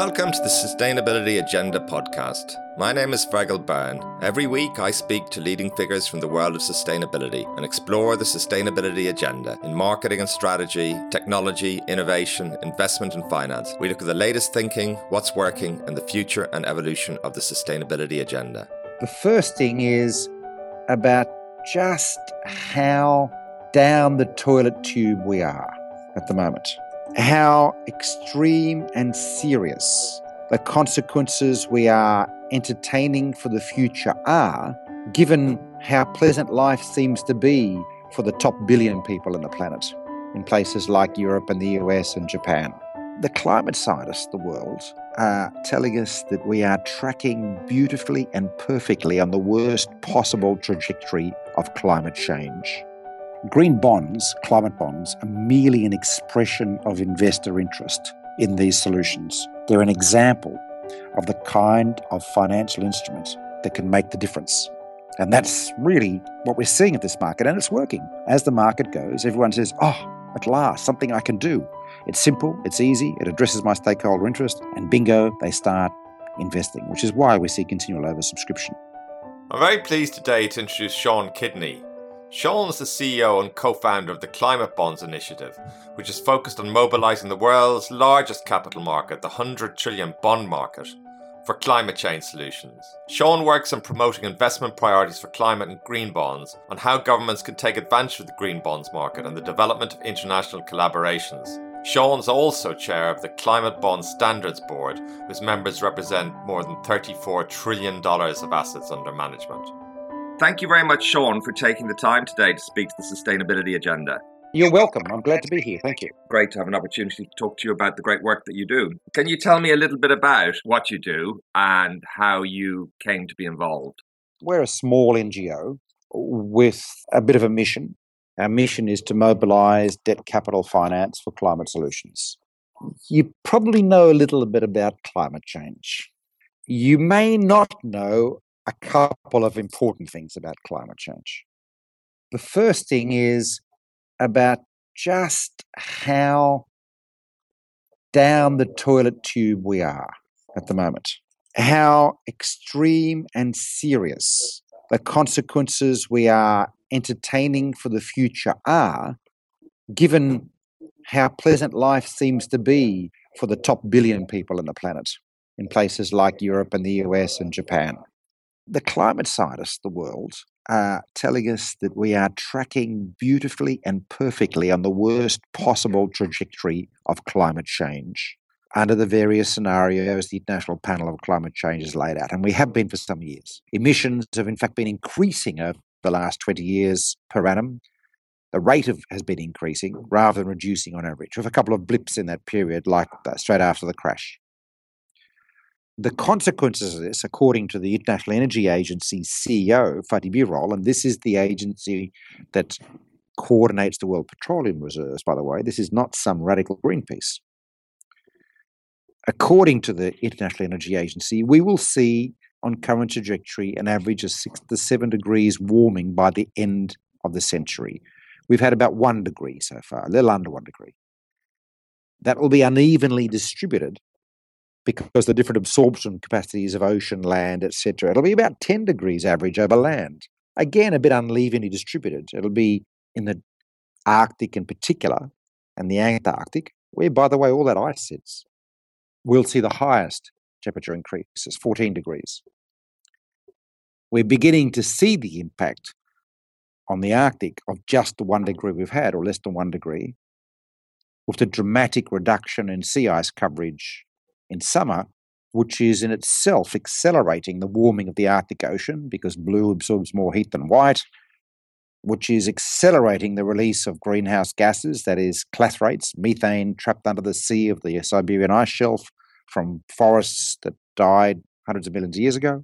Welcome to the Sustainability Agenda podcast. My name is Fergal Byrne. Every week I speak to leading figures from the world of sustainability and explore the sustainability agenda in marketing and strategy, technology, innovation, investment and finance. We look at the latest thinking, what's working, and the future and evolution of the sustainability agenda. The first thing is about just how down the toilet tube we are at the moment. How extreme and serious the consequences we are entertaining for the future are, given how pleasant life seems to be for the top billion people on the planet, in places like Europe and the US and Japan. The climate scientists of the world are telling us that we are tracking beautifully and perfectly on the worst possible trajectory of climate change. Green bonds, climate bonds, are merely an expression of investor interest in these solutions. They're an example of the kind of financial instrument that can make the difference. And that's really what we're seeing at this market, and it's working. As the market goes, everyone says, at last, something I can do. It's simple, it's easy, it addresses my stakeholder interest, and bingo, they start investing, which is why we see continual oversubscription. I'm very pleased today to introduce Sean Kidney. Sean is the CEO and co-founder of the Climate Bonds Initiative, which is focused on mobilising the world's largest capital market, the 100 trillion bond market, for climate change solutions. Sean works on promoting investment priorities for climate and green bonds, on how governments can take advantage of the green bonds market and the development of international collaborations. Sean's also chair of the Climate Bond Standards Board, whose members represent more than $34 trillion of assets under management. Thank you very much, Sean, for taking the time today to speak to the sustainability agenda. You're welcome. I'm glad to be here. Thank you. Great to have an opportunity to talk to you about the great work that you do. Can you tell me a little bit about what you do and how you came to be involved? We're a small NGO with a bit of a mission. Our mission is to mobilise debt capital finance for climate solutions. You probably know a little bit about climate change. You may not know a couple of important things about climate change. The first thing is about just how down the toilet tube we are at the moment. How extreme and serious the consequences we are entertaining for the future are, given how pleasant life seems to be for the top billion people on the planet, in places like Europe and the US and Japan. The climate scientists of the world are telling us that we are tracking beautifully and perfectly on the worst possible trajectory of climate change under the various scenarios the International Panel on Climate Change has laid out, and we have been for some years. Emissions have in fact been increasing over the last 20 years per annum. The rate has been increasing rather than reducing on average, with a couple of blips in that period, like straight after the crash. The consequences of this, according to the International Energy Agency CEO, Fatih Birol, and this is the agency that coordinates the world petroleum reserves, by the way, this is not some radical Greenpeace. According to the International Energy Agency, we will see on current trajectory an average of 6 to 7 degrees warming by the end of the century. We've had about 1 degree so far, a little under 1 degree. That will be unevenly distributed because the different absorption capacities of ocean, land, etc. It'll be about 10 degrees average over land. Again, a bit unevenly distributed. It'll be in the Arctic in particular and the Antarctic, where, by the way, all that ice sits. We'll see the highest temperature increases, 14 degrees. We're beginning to see the impact on the Arctic of just the 1 degree we've had, or less than 1 degree, with the dramatic reduction in sea ice coverage in summer, which is in itself accelerating the warming of the Arctic Ocean because blue absorbs more heat than white, which is accelerating the release of greenhouse gases, that is clathrates, methane trapped under the sea of the Siberian ice shelf from forests that died hundreds of millions of years ago.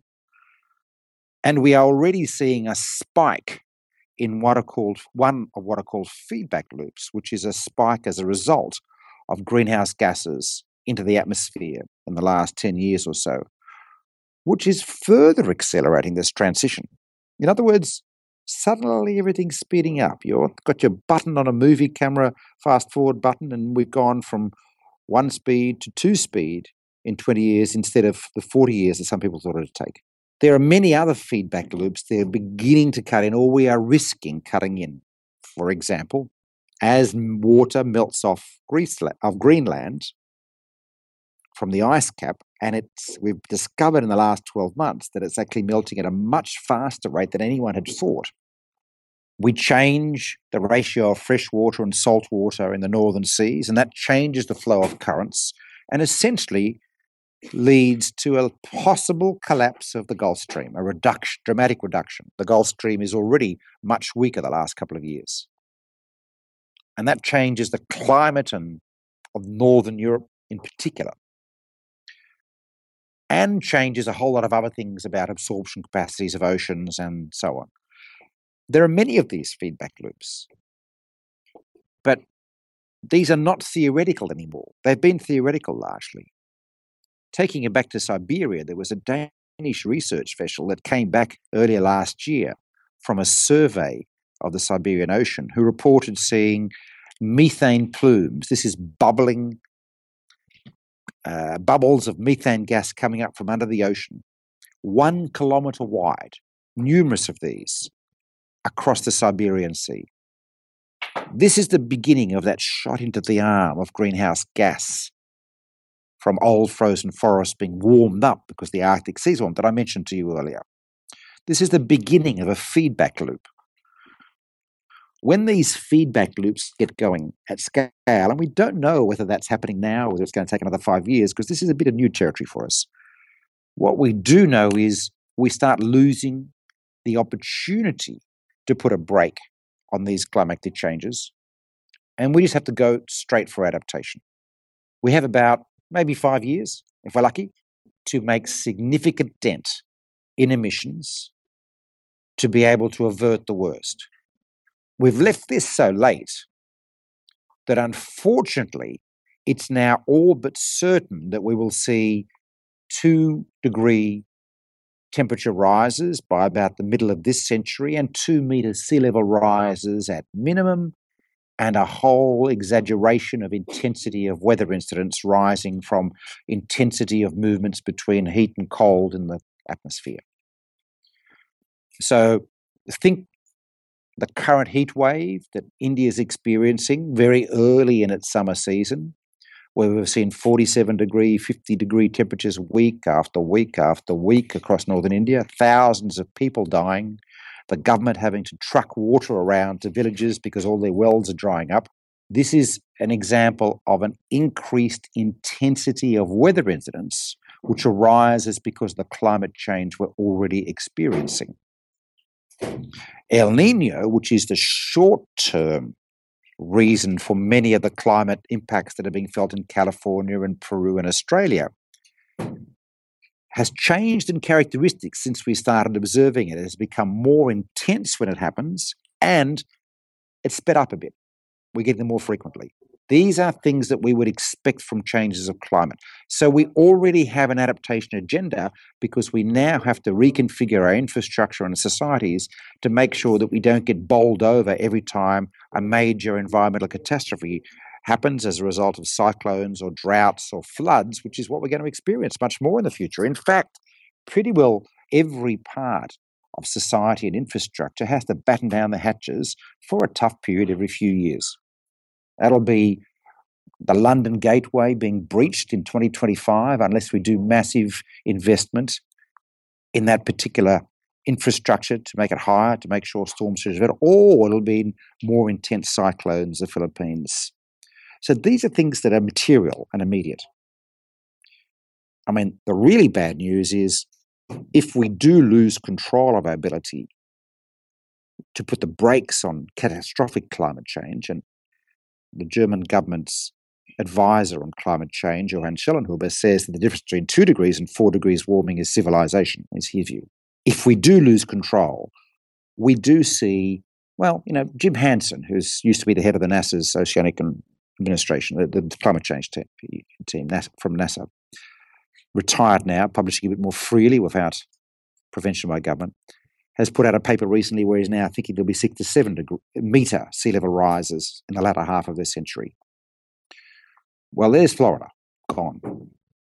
And we are already seeing a spike in one of what are called feedback loops, which is a spike as a result of greenhouse gases into the atmosphere in the last 10 years or so, which is further accelerating this transition. In other words, suddenly everything's speeding up. You've got your button on a movie camera, fast forward button, and we've gone from 1 speed to 2 speed in 20 years instead of the 40 years that some people thought it would take. There are many other feedback loops they're beginning to cut in, or we are risking cutting in. For example, as water melts off Greenland from the ice cap, and we've discovered in the last 12 months that it's actually melting at a much faster rate than anyone had thought. We change the ratio of fresh water and salt water in the northern seas, and that changes the flow of currents and essentially leads to a possible collapse of the Gulf Stream, a dramatic reduction. The Gulf Stream is already much weaker the last couple of years. And that changes the climate of Northern Europe in particular, and changes a whole lot of other things about absorption capacities of oceans and so on. There are many of these feedback loops, but these are not theoretical anymore. They've been theoretical largely. Taking it back to Siberia, there was a Danish research vessel that came back earlier last year from a survey of the Siberian Ocean who reported seeing methane plumes. This is bubbling bubbles of methane gas coming up from under the ocean, 1 kilometre wide, numerous of these across the Siberian Sea. This is the beginning of that shot into the arm of greenhouse gas from old frozen forests being warmed up because the Arctic Sea is warm that I mentioned to you earlier. This is the beginning of a feedback loop. When these feedback loops get going at scale, and we don't know whether that's happening now or whether it's going to take another 5 years, because this is a bit of new territory for us. What we do know is we start losing the opportunity to put a brake on these climatic changes, and we just have to go straight for adaptation. We have about maybe 5 years, if we're lucky, to make significant dent in emissions to be able to avert the worst. We've left this so late that unfortunately it's now all but certain that we will see 2-degree temperature rises by about the middle of this century and 2-meter sea level rises at minimum, and a whole exaggeration of intensity of weather incidents rising from intensity of movements between heat and cold in the atmosphere. So think the current heat wave that India is experiencing very early in its summer season, where we've seen 47-degree, 50-degree temperatures week after week after week across northern India, thousands of people dying, the government having to truck water around to villages because all their wells are drying up. This is an example of an increased intensity of weather incidents, which arises because of the climate change we're already experiencing. El Nino, which is the short-term reason for many of the climate impacts that are being felt in California and Peru and Australia, has changed in characteristics since we started observing it. It has become more intense when it happens, and it's sped up a bit. We get them more frequently. These are things that we would expect from changes of climate. So we already have an adaptation agenda because we now have to reconfigure our infrastructure and societies to make sure that we don't get bowled over every time a major environmental catastrophe happens as a result of cyclones or droughts or floods, which is what we're going to experience much more in the future. In fact, pretty well every part of society and infrastructure has to batten down the hatches for a tough period every few years. That'll be the London Gateway being breached in 2025 unless we do massive investment in that particular infrastructure to make it higher, to make sure storm surge, or it'll be more intense cyclones in the Philippines. So these are things that are material and immediate. I mean, the really bad news is if we do lose control of our ability to put the brakes on catastrophic climate change, and the German government's advisor on climate change, Johann Schellenhuber, says that the difference between 2 degrees and 4 degrees warming is civilization, is his view. If we do lose control, we do see, well, Jim Hansen, who used to be the head of the NASA's Oceanic Administration, the climate change team from NASA, retired now, publishing a bit more freely without prevention by government, has put out a paper recently where he's now thinking there'll be 6 to 7 meter sea level rises in the latter half of this century. Well, there's Florida, gone.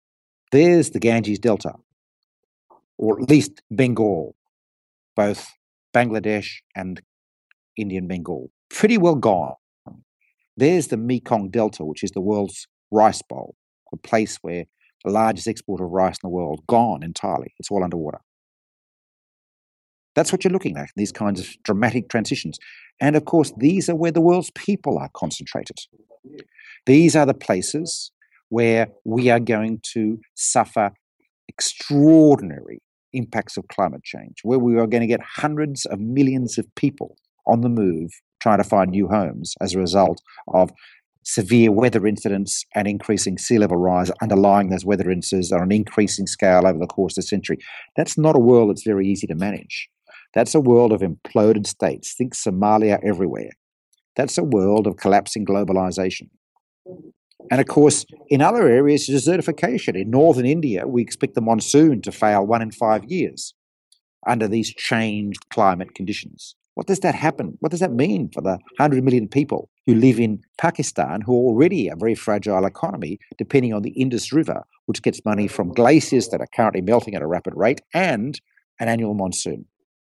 There's the Ganges Delta, or at least Bengal, both Bangladesh and Indian Bengal. Pretty well gone. There's the Mekong Delta, which is the world's rice bowl, the place where the largest exporter of rice in the world, gone entirely. It's all underwater. That's what you're looking at, these kinds of dramatic transitions. And of course, these are where the world's people are concentrated. These are the places where we are going to suffer extraordinary impacts of climate change, where we are going to get hundreds of millions of people on the move trying to find new homes as a result of severe weather incidents and increasing sea level rise underlying those weather incidents on an increasing scale over the course of the century. That's not a world that's very easy to manage. That's a world of imploded states. Think Somalia everywhere. That's a world of collapsing globalization. And of course, in other areas, desertification. In northern India, we expect the monsoon to fail 1 in 5 years under these changed climate conditions. What does that happen? What does that mean for the 100 million people who live in Pakistan, who are already a very fragile economy, depending on the Indus River, which gets money from glaciers that are currently melting at a rapid rate and an annual monsoon?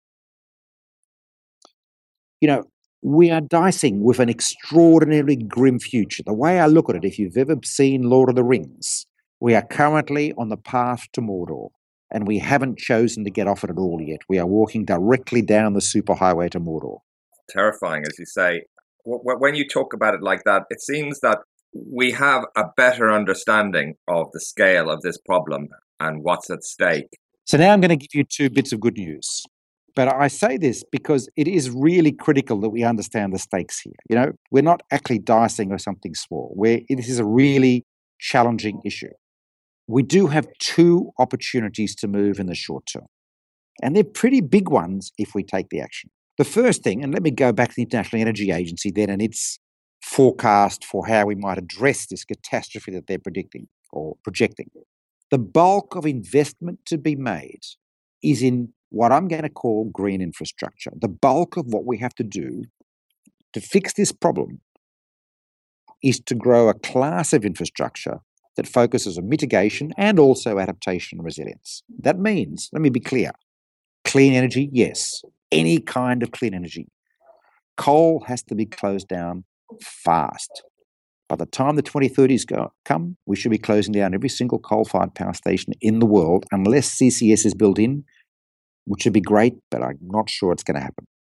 You know, we are dicing with an extraordinarily grim future. The way I look at it, if you've ever seen Lord of the Rings, we are currently on the path to Mordor, and we haven't chosen to get off it at all yet. We are walking directly down the superhighway to Mordor. Terrifying, as you say. When you talk about it like that, it seems that we have a better understanding of the scale of this problem and what's at stake. So now I'm going to give you 2 bits of good news. But I say this because it is really critical that we understand the stakes here. You know, we're not actually dicing with something small. This is a really challenging issue. We do have 2 opportunities to move in the short term. And they're pretty big ones if we take the action. The first thing, and let me go back to the International Energy Agency then and its forecast for how we might address this catastrophe that they're predicting or projecting. The bulk of investment to be made is in what I'm going to call green infrastructure. The bulk of what we have to do to fix this problem is to grow a class of infrastructure that focuses on mitigation and also adaptation and resilience. That means, let me be clear, clean energy, yes, any kind of clean energy. Coal has to be closed down fast. By the time the 2030s come, we should be closing down every single coal-fired power station in the world unless CCS is built in, which would be great, but I'm not sure it's going to happen.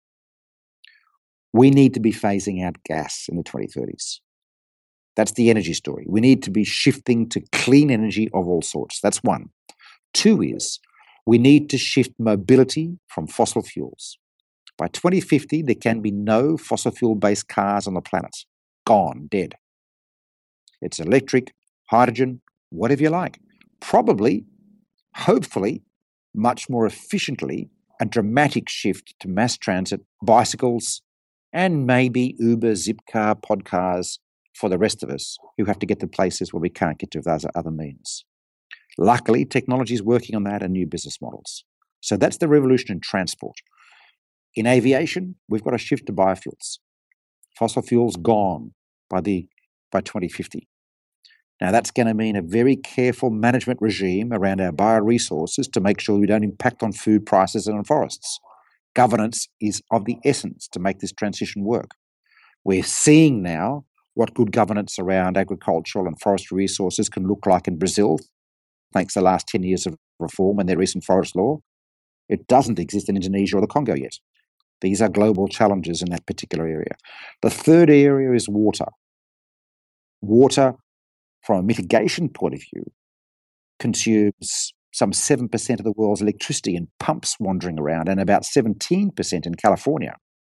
We need to be phasing out gas in the 2030s. That's the energy story. We need to be shifting to clean energy of all sorts. That's 1. 2 is we need to shift mobility from fossil fuels. By 2050, there can be no fossil fuel-based cars on the planet. Gone, dead. It's electric, hydrogen, whatever you like. Probably, hopefully, much more efficiently, a dramatic shift to mass transit, bicycles, and maybe Uber, Zipcar, podcars for the rest of us who have to get to places where we can't get to with those other means. Luckily, technology is working on that and new business models. So that's the revolution in transport. In aviation, we've got to shift to biofuels. Fossil fuels gone by 2050. Now, that's going to mean a very careful management regime around our bioresources to make sure we don't impact on food prices and on forests. Governance is of the essence to make this transition work. We're seeing now what good governance around agricultural and forestry resources can look like in Brazil, thanks to the last 10 years of reform and their recent forest law. It doesn't exist in Indonesia or the Congo yet. These are global challenges in that particular area. The third area is water. Water, from a mitigation point of view, consumes some 7% of the world's electricity in pumps wandering around and about 17% in California.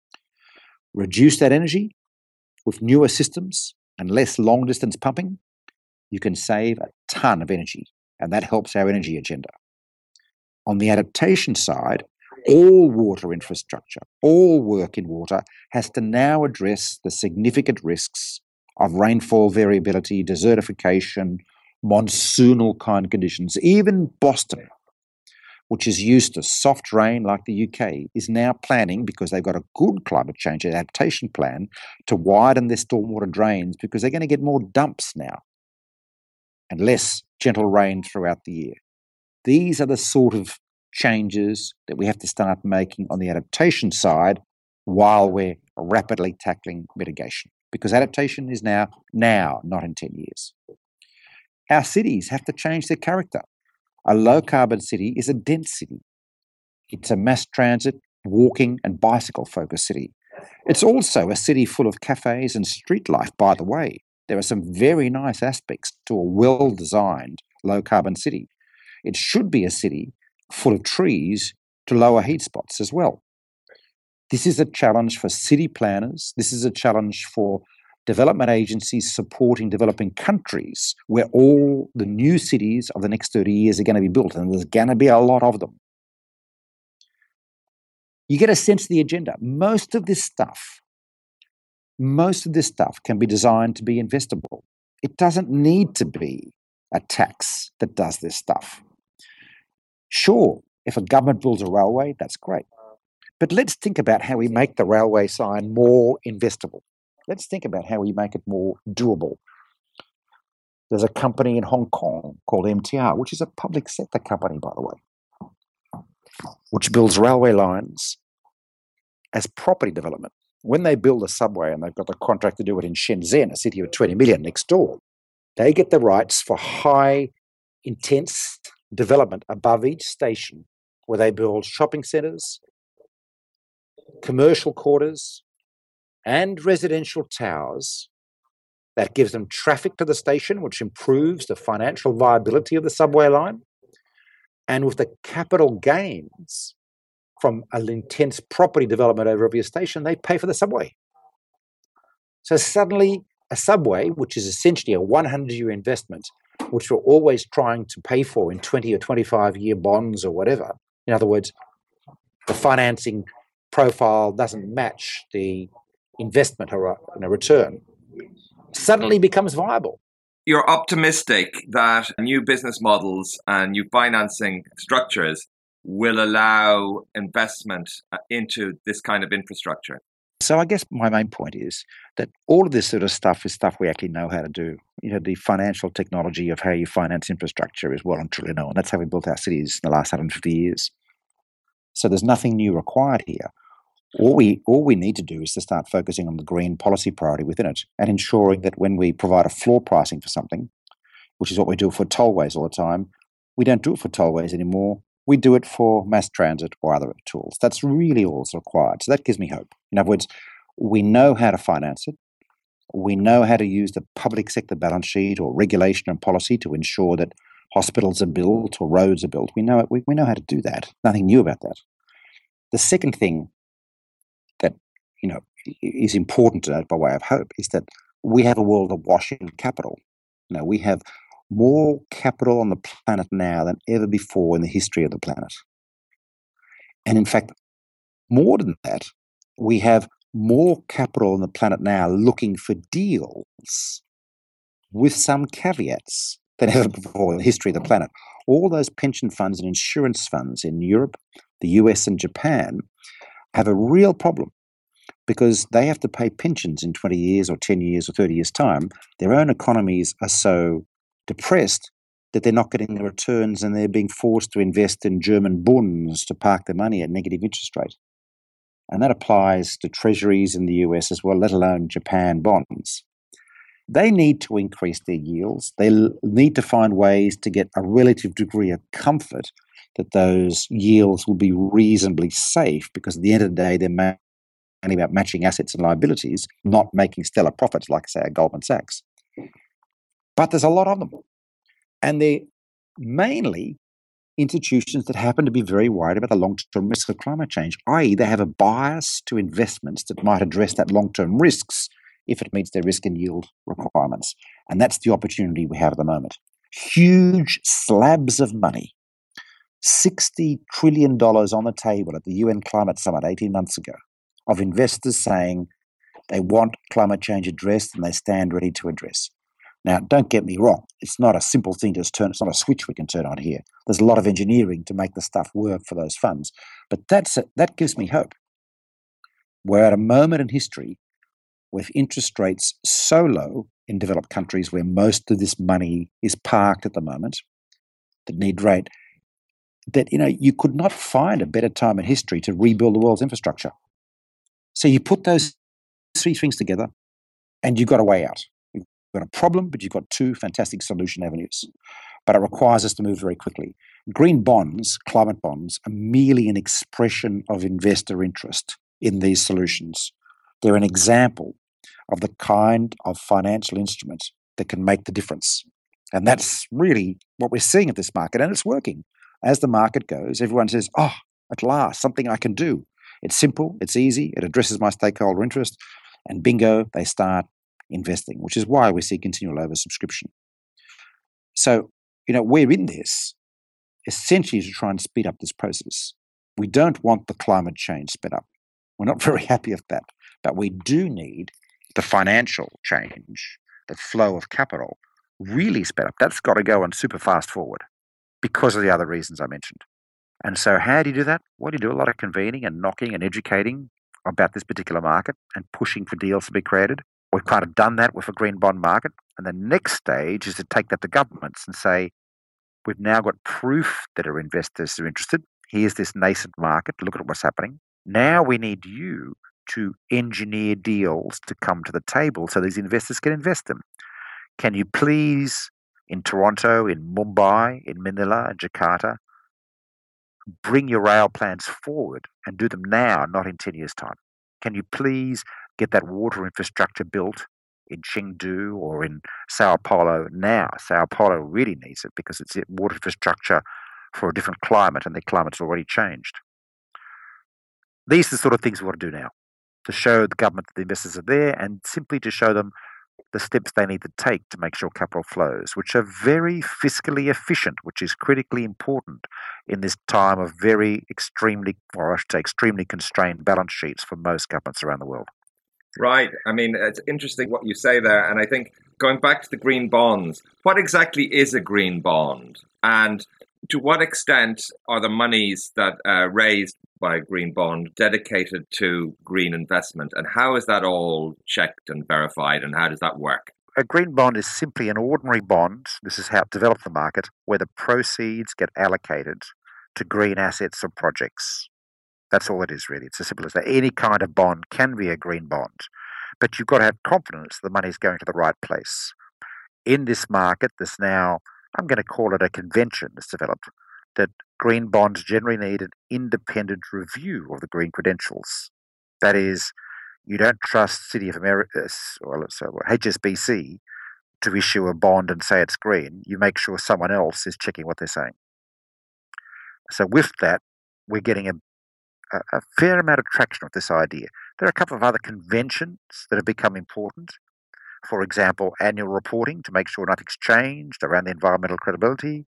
Reduce that energy with newer systems and less long-distance pumping, you can save a ton of energy, and that helps our energy agenda. On the adaptation side, all water infrastructure, all work in water has to now address the significant risks of rainfall variability, desertification, monsoonal kind of conditions. Even Boston, which is used to soft rain like the UK, is now planning, because they've got a good climate change adaptation plan, to widen their stormwater drains because they're going to get more dumps now. and less gentle rain throughout the year. These are the sort of changes that we have to start making on the adaptation side while we're rapidly tackling mitigation, because adaptation is now, not in 10 years. Our cities have to change their character. A low-carbon city is a dense city. It's a mass transit, walking and bicycle-focused city. It's also a city full of cafes and street life, by the way. There are some very nice aspects to a well-designed low-carbon city. It should be a city full of trees to lower heat spots as well. This is a challenge for city planners. This is a challenge for development agencies supporting developing countries where all the new cities of the next 30 years are going to be built, and there's going to be a lot of them. You get a sense of the agenda. Most of this stuff can be designed to be investable. It doesn't need to be a tax that does this stuff. Sure, if a government builds a railway, that's great. But let's think about how we make the railway sign more investable. Let's think about how we make it more doable. There's a company in Hong Kong called MTR, which is a public sector company, by the way, which builds railway lines as property development. When they build a subway, and they've got the contract to do it in Shenzhen, a city of 20 million next door, they get the rights for high, intense development above each station, where they build shopping centres, commercial quarters, and residential towers. That gives them traffic to the station, which improves the financial viability of the subway line. And with the capital gains from an intense property development over every station, they pay for the subway. So suddenly a subway, which is essentially a 100-year investment, which we're always trying to pay for in 20 or 25-year bonds or whatever. In other words, the financing profile doesn't match the investment or a return, suddenly becomes viable. You're optimistic that new business models and new financing structures will allow investment into this kind of infrastructure. So I guess my main point is that all of this sort of stuff is stuff we actually know how to do. You know, the financial technology of how you finance infrastructure is well and truly known. That's how we built our cities in the last 150 years. So there's nothing new required here. All we need to do is to start focusing on the green policy priority within it and ensuring that when we provide a floor pricing for something, which is what we do for tollways all the time, we don't do it for tollways anymore. We do it for mass transit or other tools. That's really all that's required. So that gives me hope. In other words, we know how to finance it. We know how to use the public sector balance sheet or regulation and policy to ensure that hospitals are built or roads are built. We know how to do that. Nothing new about that. The second thing that is important to note by way of hope is that we have a world awash in capital. We have more capital on the planet now than ever before in the history of the planet. And in fact, more than that, we have more capital on the planet now looking for deals with some caveats than ever before in the history of the planet. All those pension funds and insurance funds in Europe, the US and Japan have a real problem because they have to pay pensions in 20 years or 10 years or 30 years' time. Their own economies are so depressed that they're not getting the returns and they're being forced to invest in German bonds to park their money at negative interest rate. And that applies to treasuries in the US as well, let alone Japan bonds. They need to increase their yields. They need to find ways to get a relative degree of comfort that those yields will be reasonably safe, because at the end of the day, they're only about matching assets and liabilities, not making stellar profits like, say, at Goldman Sachs. But there's a lot of them. And they're mainly institutions that happen to be very worried about the long-term risks of climate change, i.e. they have a bias to investments that might address that long-term risks if it meets their risk and yield requirements. And that's the opportunity we have at the moment. Huge slabs of money, $60 trillion on the table at the UN Climate Summit 18 months ago, of investors saying they want climate change addressed and they stand ready to address. Now, don't get me wrong. It's not a simple thing to just turn. It's not a switch we can turn on here. There's a lot of engineering to make the stuff work for those funds. But that gives me hope. We're at a moment in history with interest rates so low, in developed countries where most of this money is parked at the moment that need rate, that you could not find a better time in history to rebuild the world's infrastructure. So you put those three things together and you've got a way out. You've got a problem, but you've got two fantastic solution avenues. But it requires us to move very quickly. Green bonds, climate bonds, are merely an expression of investor interest in these solutions. They're an example of the kind of financial instrument that can make the difference. And that's really what we're seeing at this market, and it's working. As the market goes, everyone says, oh, at last, something I can do. It's simple, it's easy, it addresses my stakeholder interest, and bingo, they start investing, which is why we see continual oversubscription. So, we're in this essentially to try and speed up this process. We don't want the climate change sped up. We're not very happy with that, but we do need the financial change, the flow of capital, really sped up. That's got to go on super fast forward because of the other reasons I mentioned. And so how do you do that? Well, you do a lot of convening and knocking and educating about this particular market and pushing for deals to be created. We've kind of done that with a green bond market. And the next stage is to take that to governments and say, we've now got proof that our investors are interested. Here's this nascent market. Look at what's happening. Now we need you to engineer deals to come to the table so these investors can invest them. Can you please, in Toronto, in Mumbai, in Manila, in Jakarta, bring your rail plans forward and do them now, not in 10 years' time? Can you please get that water infrastructure built in Chengdu or in Sao Paulo now? Sao Paulo really needs it because it's water infrastructure for a different climate, and their climate's already changed. These are the sort of things we want to do now, to show the government that the investors are there and simply to show them the steps they need to take to make sure capital flows, which are very fiscally efficient, which is critically important in this time of extremely constrained balance sheets for most governments around the world. Right. I mean, it's interesting what you say there. And I think going back to the green bonds, what exactly is a green bond? And to what extent are the monies that are raised by a green bond dedicated to green investment? And how is that all checked and verified? And how does that work? A green bond is simply an ordinary bond. This is how it developed the market, where the proceeds get allocated to green assets or projects. That's all it is, really. It's as simple as that. Any kind of bond can be a green bond, but you've got to have confidence the money's going to the right place. In this market, there's now, I'm going to call it a convention that's developed, that green bonds generally need an independent review of the green credentials. That is, you don't trust City of America, or HSBC, to issue a bond and say it's green. You make sure someone else is checking what they're saying. So with that, we're getting a fair amount of traction with this idea. There are a couple of other conventions that have become important. For example, annual reporting to make sure nothing's changed around the environmental credibility,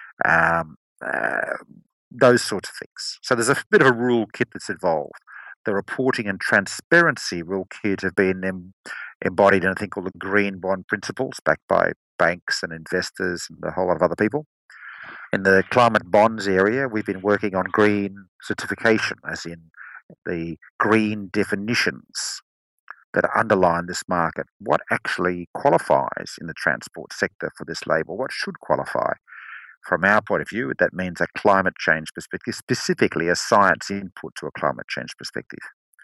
those sorts of things. So there's a bit of a rule kit that's involved. The reporting and transparency rule kit have been embodied in a thing called the Green Bond Principles, backed by banks and investors and a whole lot of other people. In the climate bonds area, we've been working on green certification, as in the green definitions that underline this market. What actually qualifies in the transport sector for this label? What should qualify? From our point of view, that means a climate change perspective, specifically a science input to a climate change perspective.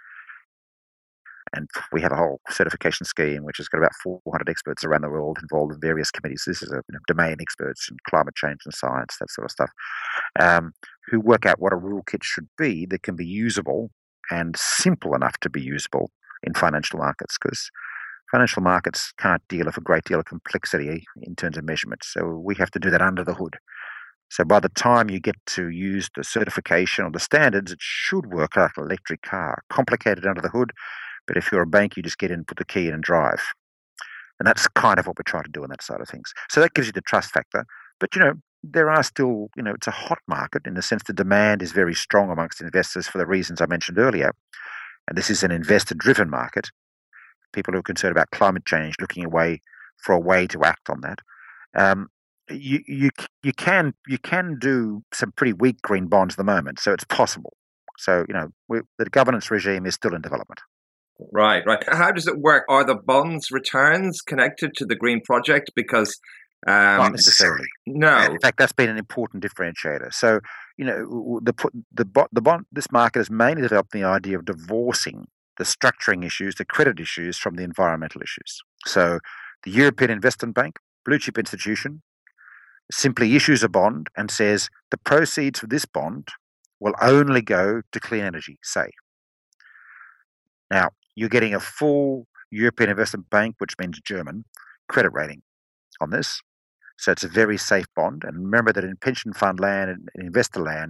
And we have a whole certification scheme which has got about 400 experts around the world involved in various committees. This is domain experts in climate change and science, that sort of stuff, who work out what a rule kit should be that can be usable and simple enough to be usable in financial markets, because financial markets can't deal with a great deal of complexity in terms of measurement. So we have to do that under the hood. So by the time you get to use the certification or the standards, it should work like an electric car, complicated under the hood. But if you're a bank, you just get in, put the key in and drive. And that's kind of what we're trying to do on that side of things. So that gives you the trust factor. But, there are still, it's a hot market in the sense the demand is very strong amongst investors for the reasons I mentioned earlier. And this is an investor-driven market. People who are concerned about climate change looking for a way to act on that. You can do some pretty weak green bonds at the moment, so it's possible. So, the governance regime is still in development. Right, right. How does it work? Are the bonds returns connected to the green project? Because Not necessarily. no. In fact, that's been an important differentiator. So, the bond, this market has mainly developed the idea of divorcing the structuring issues, the credit issues, from the environmental issues. So, the European Investment Bank, blue chip institution, simply issues a bond and says the proceeds of this bond will only go to clean energy, say. Now, you're getting a full European Investment Bank, which means German, credit rating on this. So it's a very safe bond. And remember that in pension fund land and investor land,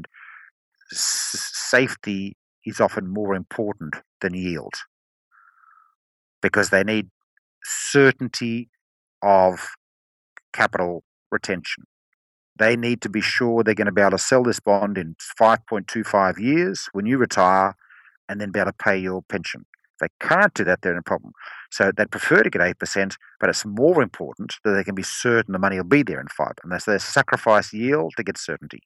safety is often more important than yield because they need certainty of capital retention. They need to be sure they're going to be able to sell this bond in 5.25 years when you retire and then be able to pay your pension. If they can't do that, they're in a problem. So they'd prefer to get 8%, but it's more important that they can be certain the money will be there in 5. And so they sacrifice yield to get certainty.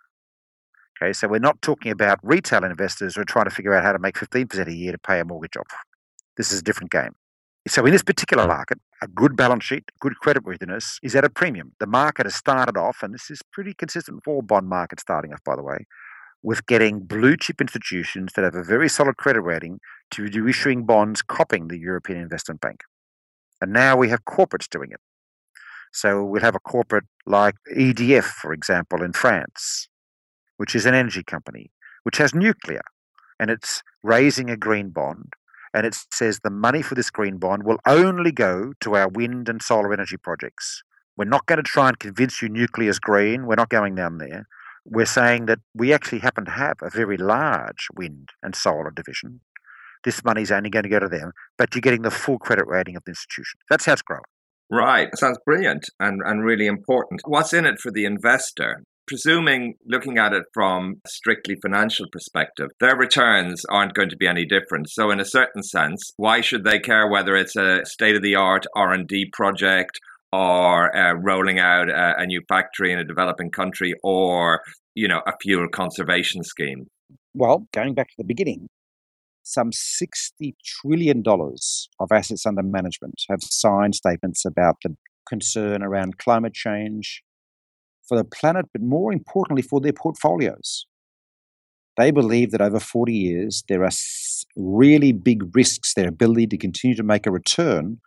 Okay, so we're not talking about retail investors who are trying to figure out how to make 15% a year to pay a mortgage off. This is a different game. So in this particular market, a good balance sheet, good creditworthiness is at a premium. The market has started off, and this is pretty consistent for all bond markets starting off, by the way, with getting blue chip institutions that have a very solid credit rating to do issuing bonds copying the European Investment Bank. And now we have corporates doing it. So we'll have a corporate like EDF, for example, in France, which is an energy company, which has nuclear, and it's raising a green bond. And it says the money for this green bond will only go to our wind and solar energy projects. We're not going to try and convince you nuclear is green. We're not going down there. We're saying that we actually happen to have a very large wind and solar division. This money's only going to go to them, but you're getting the full credit rating of the institution. That's how it's growing. Right. Sounds brilliant and really important. What's in it for the investor? Presuming, looking at it from a strictly financial perspective, their returns aren't going to be any different. So in a certain sense, why should they care whether it's a state-of-the-art R&D project or rolling out a new factory in a developing country or, a fuel conservation scheme? Well, going back to the beginning, some $60 trillion of assets under management have signed statements about the concern around climate change for the planet, but more importantly for their portfolios. They believe that over 40 years, there are really big risks, their ability to continue to make a return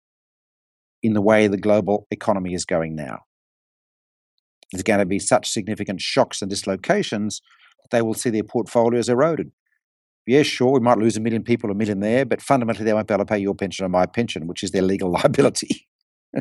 in the way the global economy is going now. There's going to be such significant shocks and dislocations that they will see their portfolios eroded. Yeah, sure, we might lose 1 million people, 1 million there, but fundamentally they won't be able to pay your pension or my pension, which is their legal liability.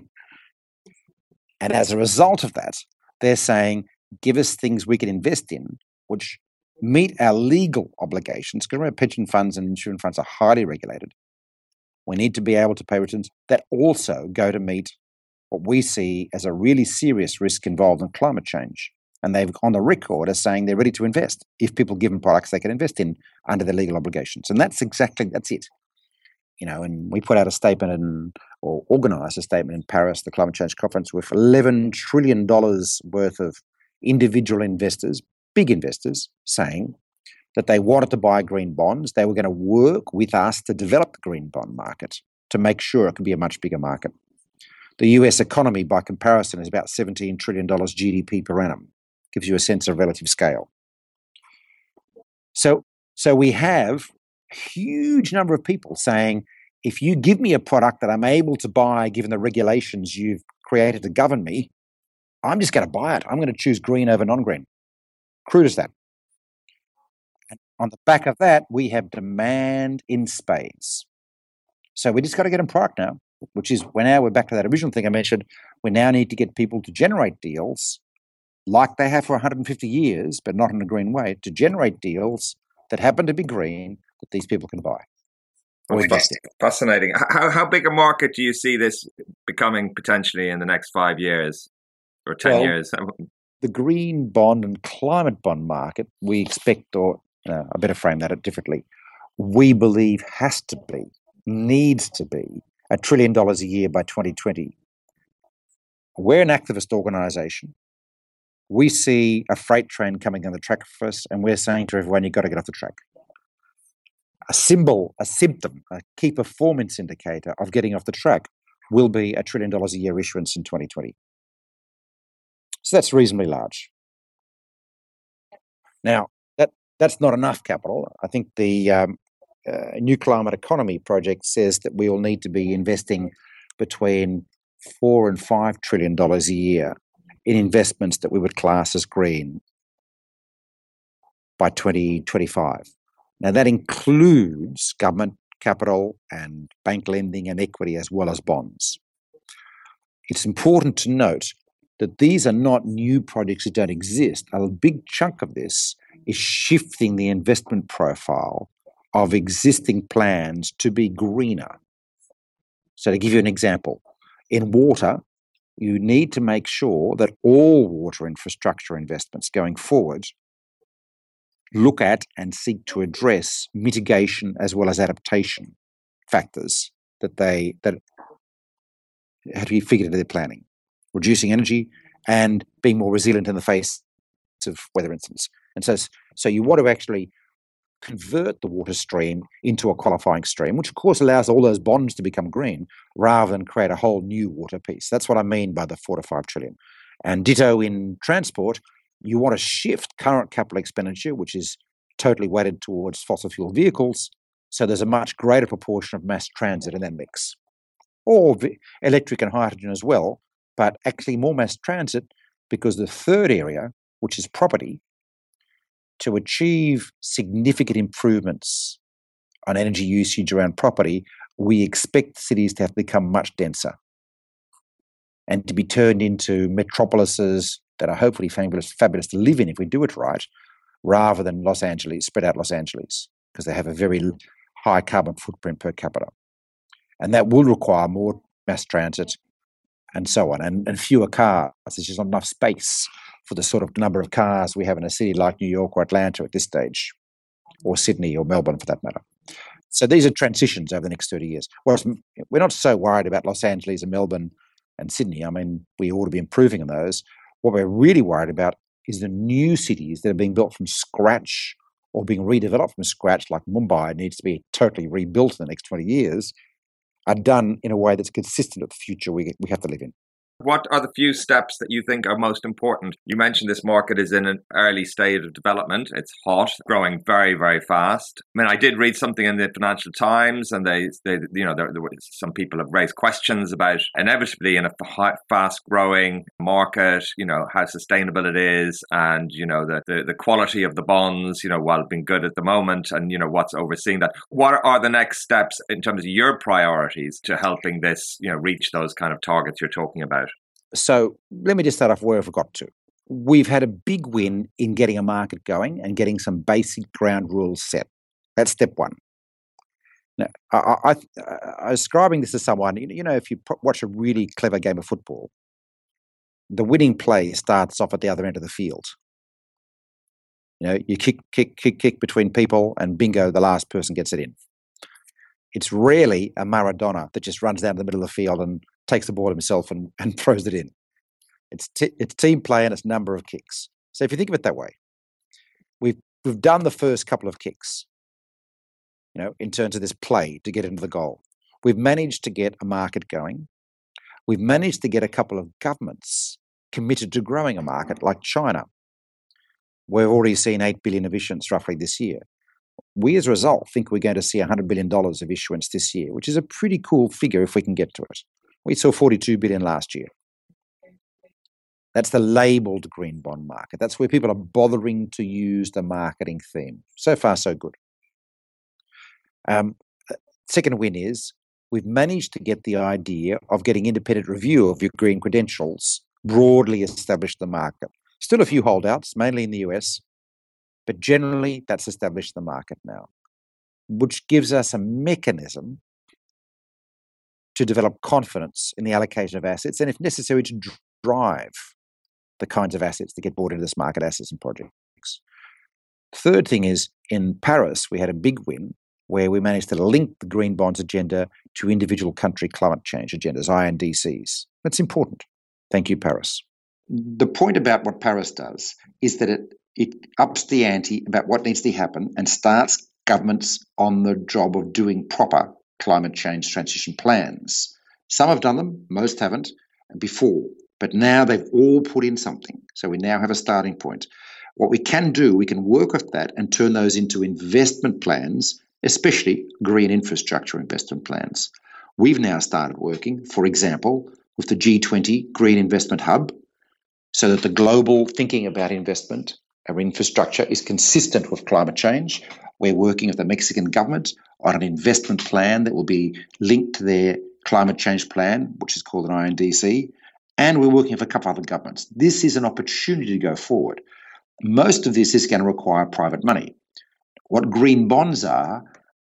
And as a result of that, they're saying, give us things we can invest in, which meet our legal obligations. Because remember, pension funds and insurance funds are highly regulated. We need to be able to pay returns that also go to meet what we see as a really serious risk involved in climate change. And they've on the record as saying they're ready to invest if people give them products they can invest in under their legal obligations. And that's it. And we put out a statement or organized a statement in Paris, the climate change conference, with $11 trillion worth of individual investors, big investors, saying that they wanted to buy green bonds. They were going to work with us to develop the green bond market to make sure it could be a much bigger market. The US economy, by comparison, is about $17 trillion GDP per annum. Gives you a sense of relative scale. So we have a huge number of people saying, if you give me a product that I'm able to buy, given the regulations you've created to govern me, I'm just going to buy it. I'm going to choose green over non-green. Crude as that. And on the back of that, we have demand in spades. So we just got to get them product now, which is we're back to that original thing I mentioned. We now need to get people to generate deals like they have for 150 years, but not in a green way, to generate deals that happen to be green that these people can buy. Fascinating. How big a market do you see this becoming potentially in the next 5 years or 10 years? The green bond and climate bond market, we expect, or I better frame that differently, we believe needs to be $1 trillion a year by 2020. We're an activist organization. We see a freight train coming on the track for us, and we're saying to everyone, you've got to get off the track. a symbol, a symptom, a key performance indicator of getting off the track will be $1 trillion a year issuance in 2020. So that's reasonably large. Now, that's not enough capital. I think the New Climate Economy project says that we will need to be investing between $4 and $5 trillion a year in investments that we would class as green by 2025. Now, that includes government capital and bank lending and equity as well as bonds. It's important to note that these are not new projects that don't exist. A big chunk of this is shifting the investment profile of existing plans to be greener. So to give you an example, in water, you need to make sure that all water infrastructure investments going forward look at and seek to address mitigation as well as adaptation factors that have to be figured into their planning, reducing energy and being more resilient in the face of weather incidents. And so you want to actually convert the water stream into a qualifying stream, which of course allows all those bonds to become green rather than create a whole new water piece. That's what I mean by the 4 to 5 trillion. And ditto in transport, you want to shift current capital expenditure, which is totally weighted towards fossil fuel vehicles, so there's a much greater proportion of mass transit in that mix, or electric and hydrogen as well, but actually more mass transit, because the third area, which is property, to achieve significant improvements on energy usage around property, we expect cities to have to become much denser and to be turned into metropolises that are hopefully fabulous to live in if we do it right, rather than Los Angeles, spread out Los Angeles, because they have a very high carbon footprint per capita. And that will require more mass transit and so on, and fewer cars. There's just not enough space for the sort of number of cars we have in a city like New York or Atlanta at this stage, or Sydney or Melbourne for that matter. So these are transitions over the next 30 years. Whereas we're not so worried about Los Angeles and Melbourne and Sydney. I mean, we ought to be improving on those. What we're really worried about is the new cities that are being built from scratch or being redeveloped from scratch, like Mumbai needs to be totally rebuilt in the next 20 years, are done in a way that's consistent with the future we have to live in. What are the few steps that you think are most important? You mentioned this market is in an early stage of development. It's hot, growing very, very fast. I mean, I did read something in the Financial Times, and there some people have raised questions about inevitably in a fast-growing market, how sustainable it is, and the quality of the bonds, while being good at the moment, and what's overseeing that. What are the next steps in terms of your priorities to helping this, reach those kind of targets you're talking about? So let me just start off where I've got to. We've had a big win in getting a market going and getting some basic ground rules set. That's step one. Now, I was describing this to someone, if you watch a really clever game of football, the winning play starts off at the other end of the field. You kick between people and bingo, the last person gets it in. It's rarely a Maradona that just runs down the middle of the field and takes the ball himself and throws it in. It's team play and it's number of kicks. So if you think of it that way, we've done the first couple of kicks, in terms of this play to get into the goal. We've managed to get a market going. We've managed to get a couple of governments committed to growing a market like China. We've already seen 8 billion of issuance roughly this year. We, as a result, think we're going to see $100 billion of issuance this year, which is a pretty cool figure if we can get to it. We saw 42 billion last year. That's the labelled green bond market. That's where people are bothering to use the marketing theme. So far, so good. Second win is we've managed to get the idea of getting independent review of your green credentials broadly established in the market. Still a few holdouts, mainly in the US, but generally that's established in the market now, which gives us a mechanism to develop confidence in the allocation of assets and, if necessary, to drive the kinds of assets that get brought into this market, assets and projects. Third thing is, in Paris, we had a big win where we managed to link the green bonds agenda to individual country climate change agendas, INDCs. That's important. Thank you, Paris. The point about what Paris does is that it ups the ante about what needs to happen and starts governments on the job of doing proper climate change transition plans. Some have done them, most haven't before, but now they've all put in something. So we now have a starting point. What we can do, we can work with that and turn those into investment plans, especially green infrastructure investment plans. We've now started working, for example, with the G20 Green Investment Hub, so that the global thinking about investment or infrastructure is consistent with climate change. We're working with the Mexican government on an investment plan that will be linked to their climate change plan, which is called an INDC, and we're working with a couple of other governments. This is an opportunity to go forward. Most of this is going to require private money. What green bonds are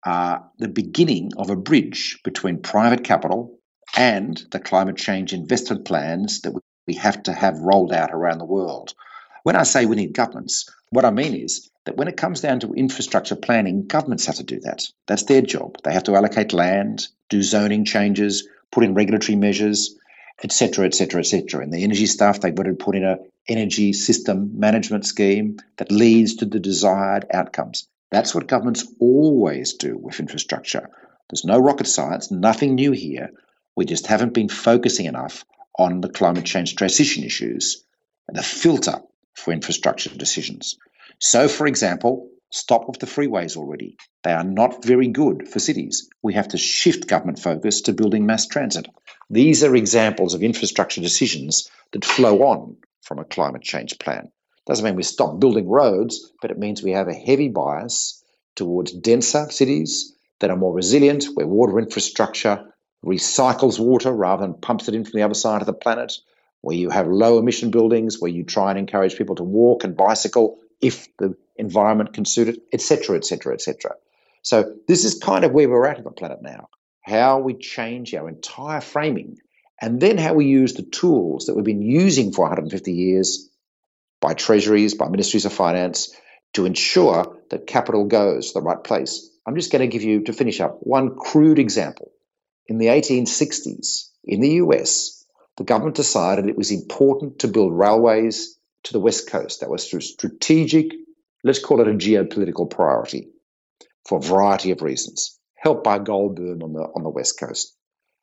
the beginning of a bridge between private capital and the climate change investment plans that we have to have rolled out around the world. When I say we need governments, what I mean is that when it comes down to infrastructure planning, governments have to do that. That's their job. They have to allocate land, do zoning changes, put in regulatory measures, etc., etc., etc. In the energy stuff, they've got to put in an energy system management scheme that leads to the desired outcomes. That's what governments always do with infrastructure. There's no rocket science, nothing new here. We just haven't been focusing enough on the climate change transition issues and the filter for infrastructure decisions. So, for example, stop with the freeways already. They are not very good for cities. We have to shift government focus to building mass transit. These are examples of infrastructure decisions that flow on from a climate change plan. Doesn't mean we stop building roads, but it means we have a heavy bias towards denser cities that are more resilient, where water infrastructure recycles water rather than pumps it in from the other side of the planet, where you have low emission buildings, where you try and encourage people to walk and bicycle if the environment can suit it, etc., etc., etc. So this is kind of where we're at on the planet now, how we change our entire framing, and then how we use the tools that we've been using for 150 years by treasuries, by ministries of finance, to ensure that capital goes to the right place. I'm just going to give you, to finish up, one crude example. In the 1860s, in the US, the government decided it was important to build railways to the West Coast. That was through strategic, let's call it a geopolitical priority, for a variety of reasons, helped by gold boom on the West Coast.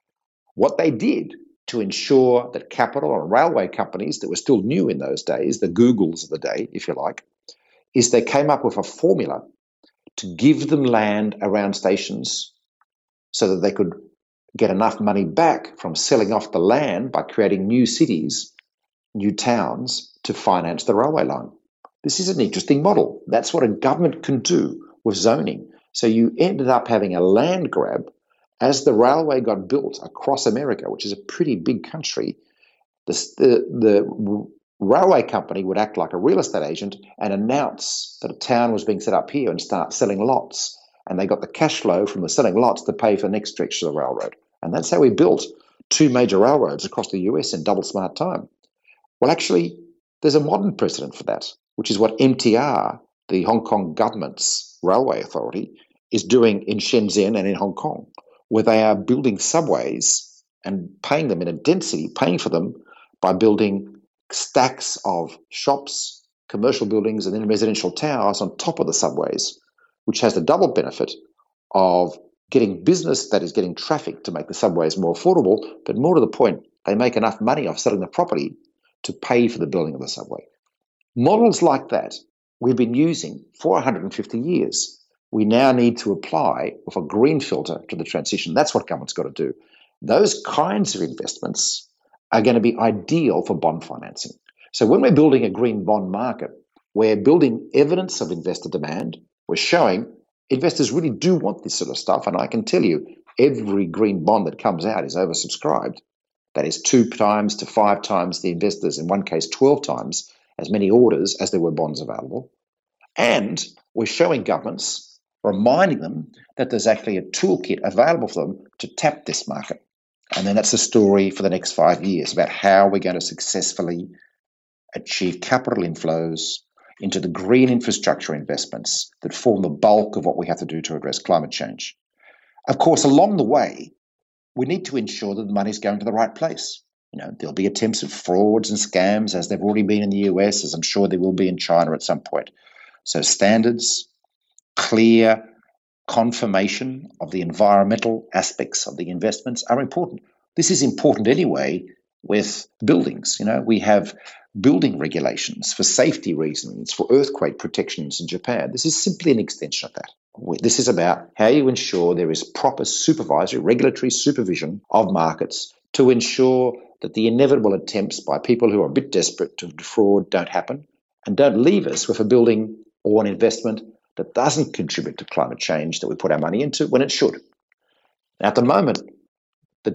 What they did to ensure that capital and railway companies that were still new in those days, the Googles of the day, if you like, is they came up with a formula to give them land around stations so that they could get enough money back from selling off the land by creating new cities, new towns, to finance the railway line. This is an interesting model. That's what a government can do with zoning. So you ended up having a land grab as the railway got built across America, which is a pretty big country. The railway company would act like a real estate agent and announce that a town was being set up here and start selling lots. And they got the cash flow from the selling lots to pay for the next stretch of the railroad. And that's how we built 2 major railroads across the US in double smart time. Well, actually, there's a modern precedent for that, which is what MTR, the Hong Kong government's railway authority, is doing in Shenzhen and in Hong Kong, where they are building subways and paying them in a density, paying for them by building stacks of shops, commercial buildings, and then residential towers on top of the subways, which has the double benefit of getting business that is getting traffic to make the subways more affordable, but more to the point, they make enough money off selling the property to pay for the building of the subway. Models like that we've been using for 150 years. We now need to apply with a green filter to the transition. That's what government's got to do. Those kinds of investments are going to be ideal for bond financing. So when we're building a green bond market, we're building evidence of investor demand. We're showing investors really do want this sort of stuff. And I can tell you, every green bond that comes out is oversubscribed. That is 2 times to 5 times the investors, in one case 12 times as many orders as there were bonds available. And we're showing governments, reminding them that there's actually a toolkit available for them to tap this market. And then that's the story for the next 5 years about how we're going to successfully achieve capital inflows into the green infrastructure investments that form the bulk of what we have to do to address climate change. Of course, along the way, we need to ensure that the money's going to the right place. There'll be attempts at frauds and scams, as they've already been in the US, as I'm sure there will be in China at some point. So standards, clear confirmation of the environmental aspects of the investments are important. This is important anyway with buildings. We have building regulations for safety reasons, for earthquake protections in Japan. This is simply an extension of that. This is about how you ensure there is proper supervisory, regulatory supervision of markets to ensure that the inevitable attempts by people who are a bit desperate to defraud don't happen, and don't leave us with a building or an investment that doesn't contribute to climate change that we put our money into when it should. Now, at the moment, the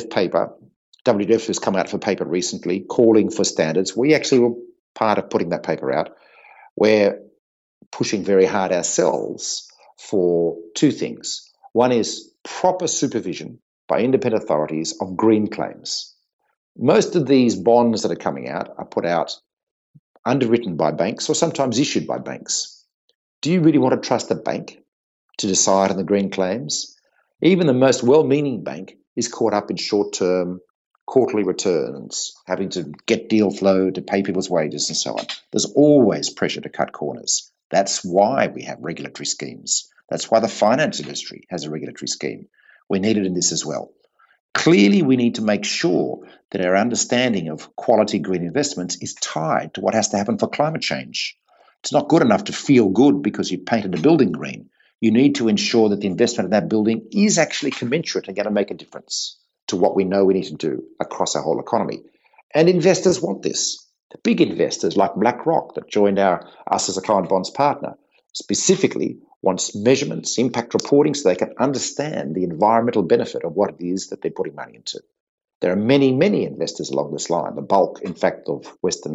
WWF has come out with a paper recently calling for standards. We actually were part of putting that paper out. We're pushing very hard ourselves for two things. One is proper supervision by independent authorities of green claims. Most of these bonds that are coming out are put out underwritten by banks or sometimes issued by banks. Do you really want to trust a bank to decide on the green claims? Even the most well-meaning bank is caught up in short-term quarterly returns, having to get deal flow to pay people's wages and so on. There's always pressure to cut corners. That's why we have regulatory schemes. That's why the finance industry has a regulatory scheme. We need it in this as well. Clearly, we need to make sure that our understanding of quality green investments is tied to what has to happen for climate change. It's not good enough to feel good because you painted a building green. You need to ensure that the investment in that building is actually commensurate and going to make a difference to what we know we need to do across our whole economy. And investors want this. The big investors like BlackRock that joined us as a Climate Bonds partner specifically wants measurements, impact reporting, so they can understand the environmental benefit of what it is that they're putting money into. There are many, many investors along this line. The bulk, in fact, of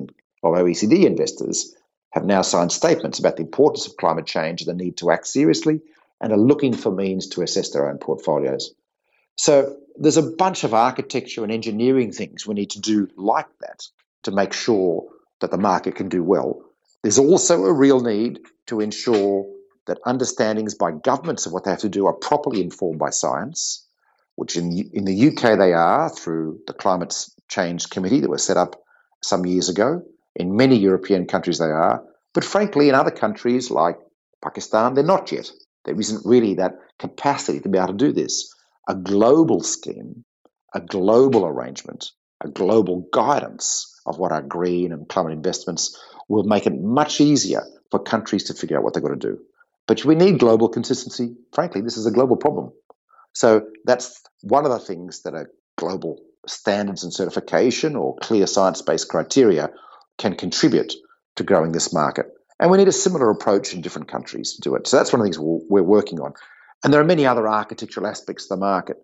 OECD investors have now signed statements about the importance of climate change and the need to act seriously and are looking for means to assess their own portfolios. So there's a bunch of architecture and engineering things we need to do like that to make sure that the market can do well. There's also a real need to ensure that understandings by governments of what they have to do are properly informed by science, which in the UK they are through the Climate Change Committee that was set up some years ago. In many European countries they are. But frankly, in other countries like Pakistan, they're not yet. There isn't really that capacity to be able to do this. A global scheme, a global arrangement, a global guidance of what are green and climate investments will make it much easier for countries to figure out what they've got to do. But we need global consistency. Frankly, this is a global problem. So that's one of the things that a global standards and certification or clear science-based criteria can contribute to growing this market. And we need a similar approach in different countries to do it. So that's one of the things we're working on. And there are many other architectural aspects of the market.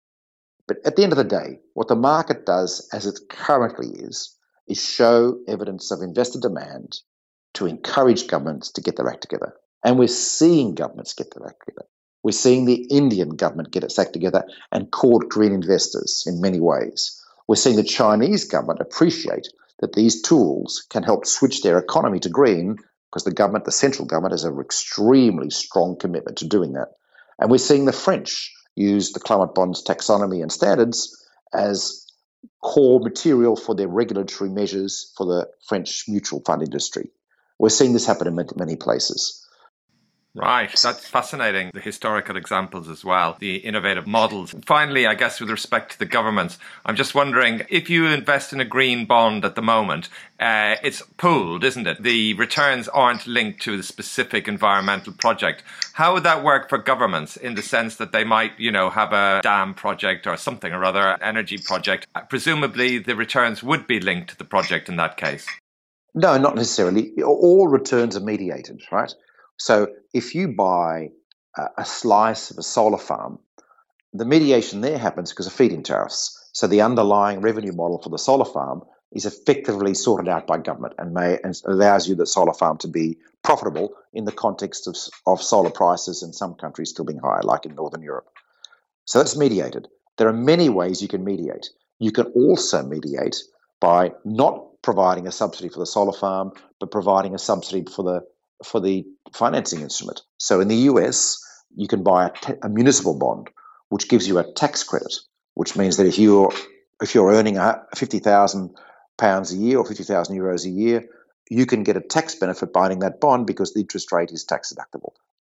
But at the end of the day, what the market does as it currently is show evidence of investor demand to encourage governments to get their act together. And we're seeing governments get their act together. We're seeing the Indian government get its act together and court green investors in many ways. We're seeing the Chinese government appreciate that these tools can help switch their economy to green because the central government, has an extremely strong commitment to doing that. And we're seeing the French use the climate bonds taxonomy and standards as core material for their regulatory measures for the French mutual fund industry. We're seeing this happen in many places. Right, that's fascinating. The historical examples as well, the innovative models. Finally, I guess with respect to the governments, I'm just wondering, if you invest in a green bond at the moment, it's pooled, isn't it? The returns aren't linked to the specific environmental project. How would that work for governments in the sense that they might, have a dam project or something or other energy project? Presumably the returns would be linked to the project in that case. No, not necessarily. All returns are mediated, right? So if you buy a slice of a solar farm, the mediation there happens because of feed-in tariffs. So the underlying revenue model for the solar farm is effectively sorted out by government and allows you the solar farm to be profitable in the context of solar prices in some countries still being higher, like in Northern Europe. So that's mediated. There are many ways you can mediate. You can also mediate by not providing a subsidy for the solar farm, but providing a subsidy for the financing instrument. So in the US, you can buy a municipal bond, which gives you a tax credit, which means that if you're earning £50,000 a year or €50,000 a year, you can get a tax benefit buying that bond because the interest rate is tax deductible.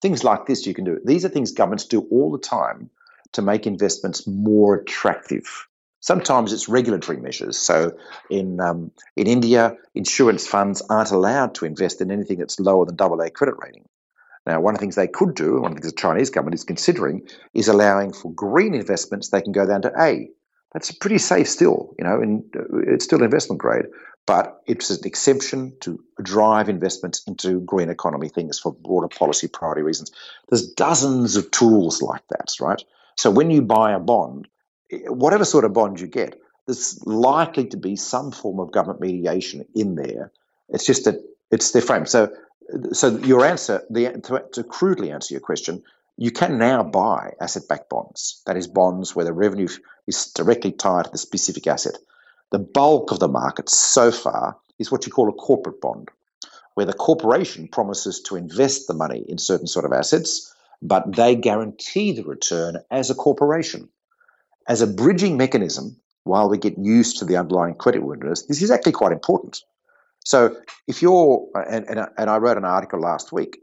things like this you can do. These are things governments do all the time to make investments more attractive. Sometimes it's regulatory measures. So in India, insurance funds aren't allowed to invest in anything that's lower than AA credit rating. Now, one of the things they could do, one of the things the Chinese government is considering, is allowing for green investments. They can go down to A. That's pretty safe still, and it's still investment grade, but it's an exception to drive investments into green economy things for broader policy priority reasons. There's dozens of tools like that, right? So when you buy a bond, whatever sort of bond you get, there's likely to be some form of government mediation in there. It's just that it's their frame. So your answer, to crudely answer your question, you can now buy asset-backed bonds. That is, bonds where the revenue is directly tied to the specific asset. The bulk of the market so far is what you call a corporate bond, where the corporation promises to invest the money in certain sort of assets, but they guarantee the return as a corporation. As a bridging mechanism, while we get used to the underlying creditworthiness, this is actually quite important. So if you're, and I wrote an article last week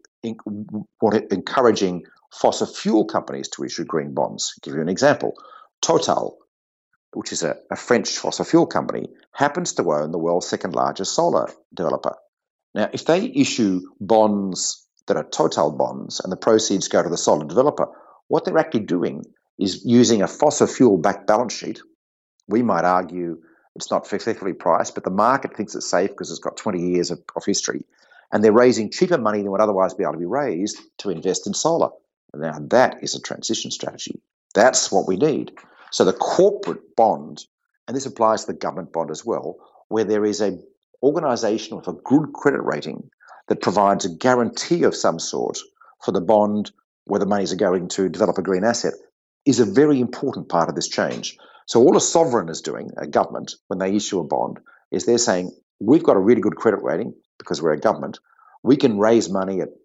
encouraging fossil fuel companies to issue green bonds. I'll give you an example. Total, which is a French fossil fuel company, happens to own the world's second largest solar developer. Now, if they issue bonds that are Total bonds and the proceeds go to the solar developer, what they're actually doing is using a fossil fuel-backed balance sheet. We might argue it's not effectively priced, but the market thinks it's safe because it's got 20 years of history. And they're raising cheaper money than would otherwise be able to be raised to invest in solar. Now, that is a transition strategy. That's what we need. So the corporate bond, and this applies to the government bond as well, where there is an organisation with a good credit rating that provides a guarantee of some sort for the bond where the monies are going to develop a green asset, is a very important part of this change. So all a sovereign is doing, a government, when they issue a bond, is they're saying, we've got a really good credit rating because we're a government. We can raise money at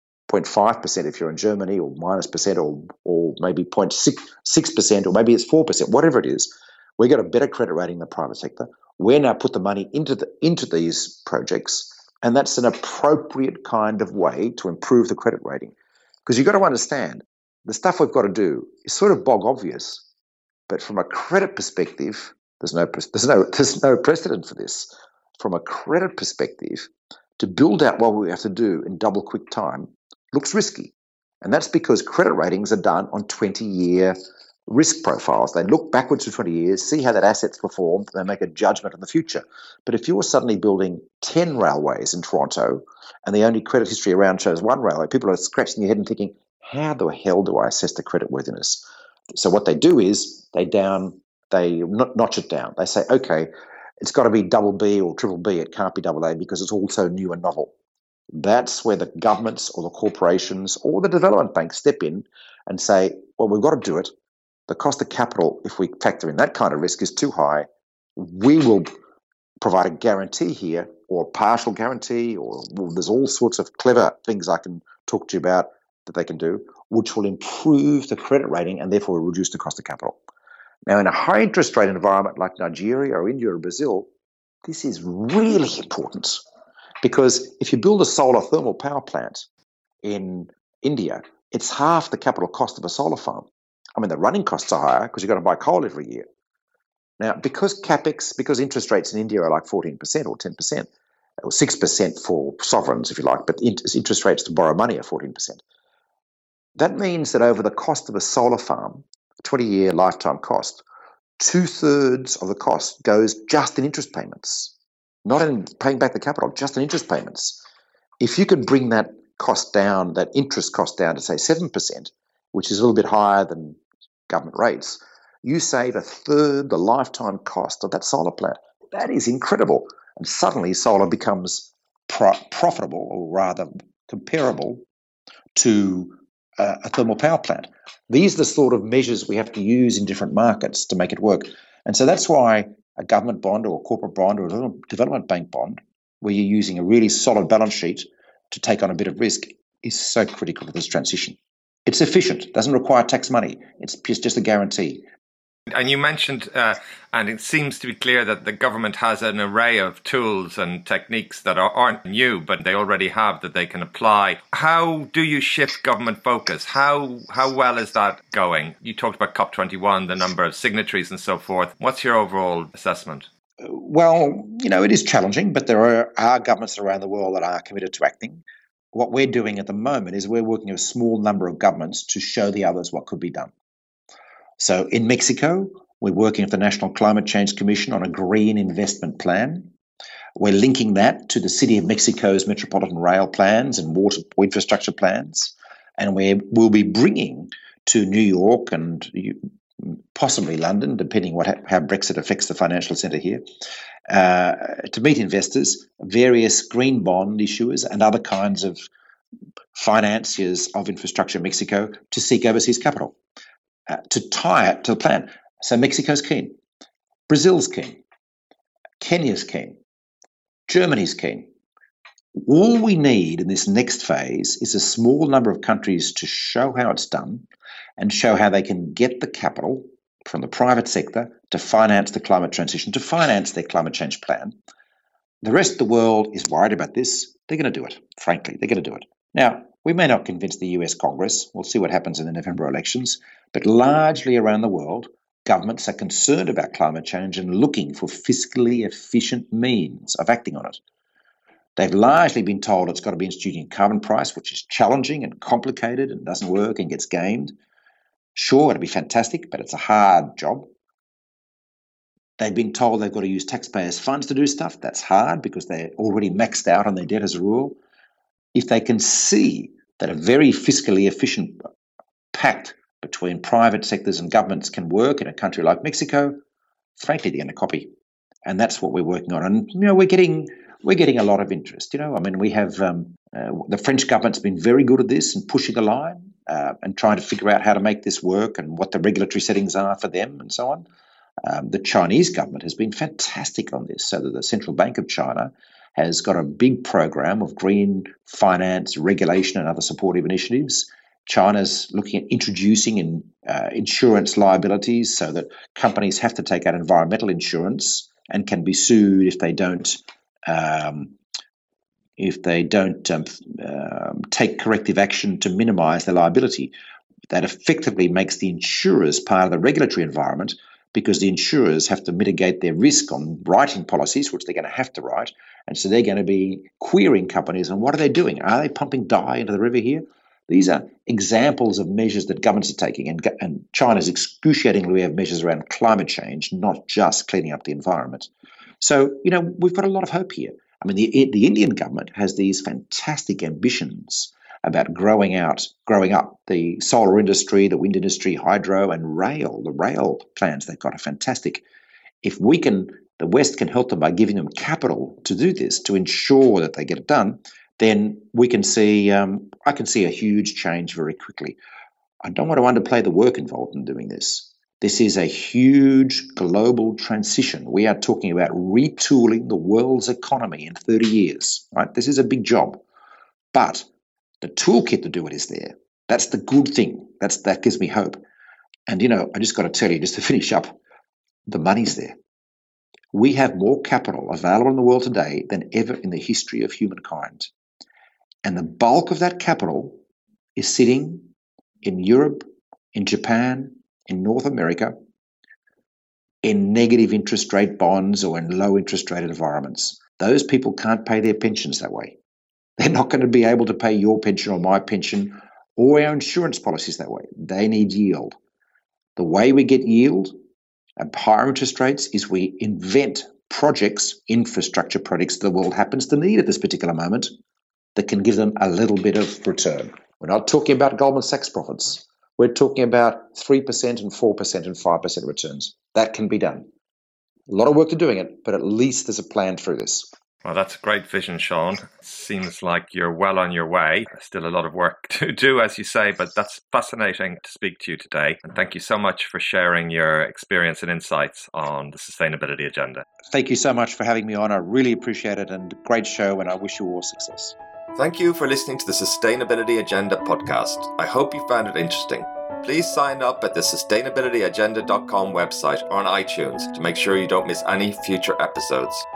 0.5% if you're in Germany, or -% or maybe 0.6%, or maybe it's 4%, whatever it is. We've got a better credit rating than the private sector. We're now put the money into these projects, and that's an appropriate kind of way to improve the credit rating. Because you've got to understand, the stuff we've got to do is sort of bog obvious, but from a credit perspective, there's no precedent for this. From a credit perspective, to build out what we have to do in double quick time looks risky. And that's because credit ratings are done on 20-year risk profiles. They look backwards to 20 years, see how that asset's performed, and they make a judgment on the future. But if you're suddenly building 10 railways in Toronto and the only credit history around shows one railway, people are scratching their head and thinking, how the hell do I assess the creditworthiness? So what they do is they notch it down. They say, okay, it's got to be double B or triple B. It can't be double A because it's also new and novel. That's where the governments or the corporations or the development banks step in and say, well, we've got to do it. The cost of capital, if we factor in that kind of risk, is too high. We will provide a guarantee here, or a partial guarantee, or there's all sorts of clever things I can talk to you about that they can do, which will improve the credit rating and therefore reduce the cost of capital. Now, in a high interest rate environment like Nigeria or India or Brazil, this is really important, because if you build a solar thermal power plant in India, it's half the capital cost of a solar farm. I mean, the running costs are higher because you've got to buy coal every year. Now, because interest rates in India are like 14% or 10%, or 6% for sovereigns, if you like, but interest rates to borrow money are 14%. That means that over the cost of a solar farm, 20-year lifetime cost, 2/3 of the cost goes just in interest payments, not in paying back the capital, just in interest payments. If you could bring that cost down, that interest cost down to, say, 7%, which is a little bit higher than government rates, you save 1/3 the lifetime cost of that solar plant. That is incredible. And suddenly solar becomes profitable, or rather comparable to a thermal power plant. These are the sort of measures we have to use in different markets to make it work. And so that's why a government bond or a corporate bond or a development bank bond, where you're using a really solid balance sheet to take on a bit of risk, is so critical to this transition. It's efficient, doesn't require tax money. It's just a guarantee. And you mentioned, and it seems to be clear that the government has an array of tools and techniques that aren't new, but they already have that they can apply. How do you shift government focus? How well is that going? You talked about COP21, the number of signatories and so forth. What's your overall assessment? Well, it is challenging, but there are governments around the world that are committed to acting. What we're doing at the moment is we're working with a small number of governments to show the others what could be done. So in Mexico, we're working with the National Climate Change Commission on a green investment plan. We're linking that to the City of Mexico's metropolitan rail plans and water infrastructure plans. And we'll be bringing to New York and possibly London, depending how Brexit affects the financial centre here, to meet investors, various green bond issuers and other kinds of financiers of infrastructure in Mexico to seek overseas capital. To tie it to the plan. So Mexico's keen, Brazil's keen, Kenya's keen, Germany's keen. All we need in this next phase is a small number of countries to show how it's done and show how they can get the capital from the private sector to finance the climate transition, to finance their climate change plan. The rest of the world is worried about this. They're going to do it, frankly. They're going to do it. Now, we may not convince the US Congress. We'll see what happens in the November elections. But largely around the world, governments are concerned about climate change and looking for fiscally efficient means of acting on it. They've largely been told it's got to be instituting a carbon price, which is challenging and complicated and doesn't work and gets gamed. Sure, it'll be fantastic, but it's a hard job. They've been told they've got to use taxpayers' funds to do stuff. That's hard because they're already maxed out on their debt as a rule. If they can see that a very fiscally efficient pact between private sectors and governments can work in a country like Mexico, frankly, they're going to copy. And that's what we're working on. And, we're getting a lot of interest. We have the French government's been very good at this and pushing a line and trying to figure out how to make this work and what the regulatory settings are for them and so on. The Chinese government has been fantastic on this, so that the Central Bank of China has got a big program of green finance, regulation and other supportive initiatives. China's looking at introducing insurance liabilities so that companies have to take out environmental insurance and can be sued if they don't take corrective action to minimise their liability. That effectively makes the insurers part of the regulatory environment, because the insurers have to mitigate their risk on writing policies, which they're going to have to write. And so they're going to be querying companies on what are they doing? Are they pumping dye into the river here? These are examples of measures that governments are taking. And China's excruciatingly have measures around climate change, not just cleaning up the environment. So, we've got a lot of hope here. The Indian government has these fantastic ambitions about growing up the solar industry, the wind industry, hydro and rail. The rail plans they've got are fantastic. If the West can help them by giving them capital to do this, to ensure that they get it done, then we can see, I can see a huge change very quickly. I don't want to underplay the work involved in doing this. This is a huge global transition. We are talking about retooling the world's economy in 30 years, right? This is a big job. But the toolkit to do it is there. That's the good thing. That gives me hope. And, I just got to tell you, just to finish up, the money's there. We have more capital available in the world today than ever in the history of humankind. And the bulk of that capital is sitting in Europe, in Japan, in North America, in negative interest rate bonds or in low interest rate environments. Those people can't pay their pensions that way. They're not going to be able to pay your pension or my pension or our insurance policies that way. They need yield. The way we get yield and higher interest rates is we invent projects, infrastructure projects the world happens to need at this particular moment that can give them a little bit of return. We're not talking about Goldman Sachs profits. We're talking about 3% and 4% and 5% returns. That can be done. A lot of work to doing it, but at least there's a plan through this. Well, that's a great vision, Sean. Seems like you're well on your way. Still a lot of work to do, as you say, but that's fascinating to speak to you today. And thank you so much for sharing your experience and insights on the sustainability agenda. Thank you so much for having me on. I really appreciate it, and great show, and I wish you all success. Thank you for listening to the Sustainability Agenda podcast. I hope you found it interesting. Please sign up at the sustainabilityagenda.com website or on iTunes to make sure you don't miss any future episodes.